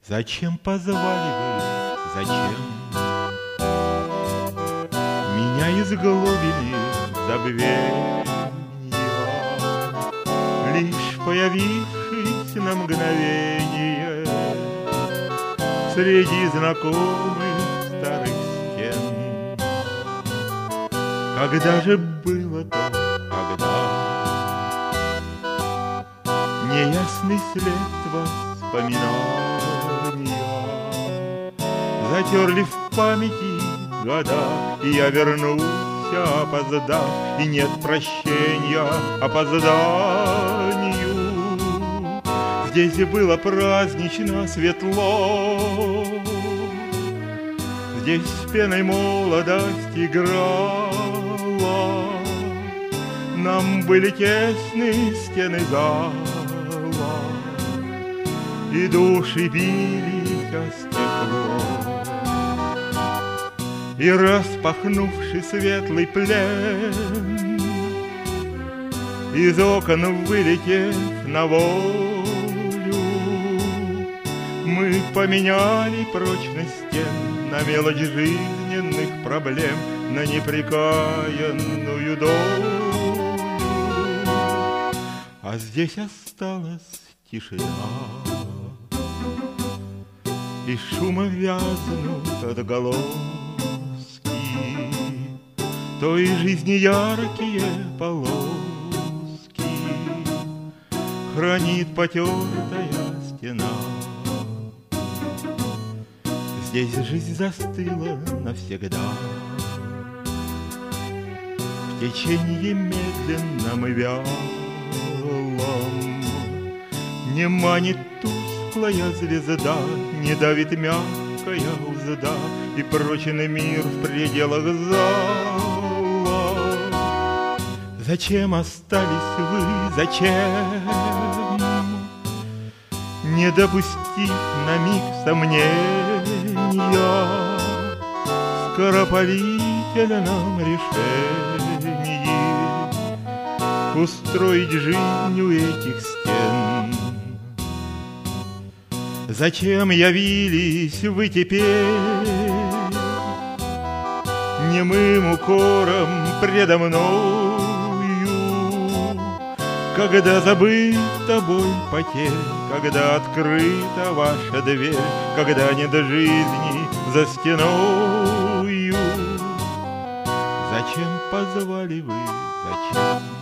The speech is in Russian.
Зачем позвали вы, зачем меня изглобили забвенья, лишь появившись на мгновение среди знакомых старых стен? Когда же было то, когда неясный след воспоминаний затерли в памяти года, и я вернулся, опоздав, и нет прощения опозданию. Здесь было празднично светло, здесь с пеной молодость играла, нам были тесны стены зала, и души бились о стекло. И распахнувший светлый плен, из окон вылетев на волю, мы поменяли прочность стен на мелочь жизненных проблем, на непрекаянную долю. А здесь осталась тишина, и шумом вязнут отголоски той жизни яркие полоски хранит потертая стена. Здесь жизнь застыла навсегда в течении медленном и вялом, не манит тусклая звезда, не давит мягкая узда, и прочный мир в пределах зала. Зачем остались вы, зачем, не допустив на миг сомнения в скоропалительном решении устроить жизнь у этих стен? Зачем явились вы теперь немым укором предо мною, когда забыта боль потерь, когда открыта ваша дверь, когда нет жизни за стеною? Зачем позвали вы, зачем?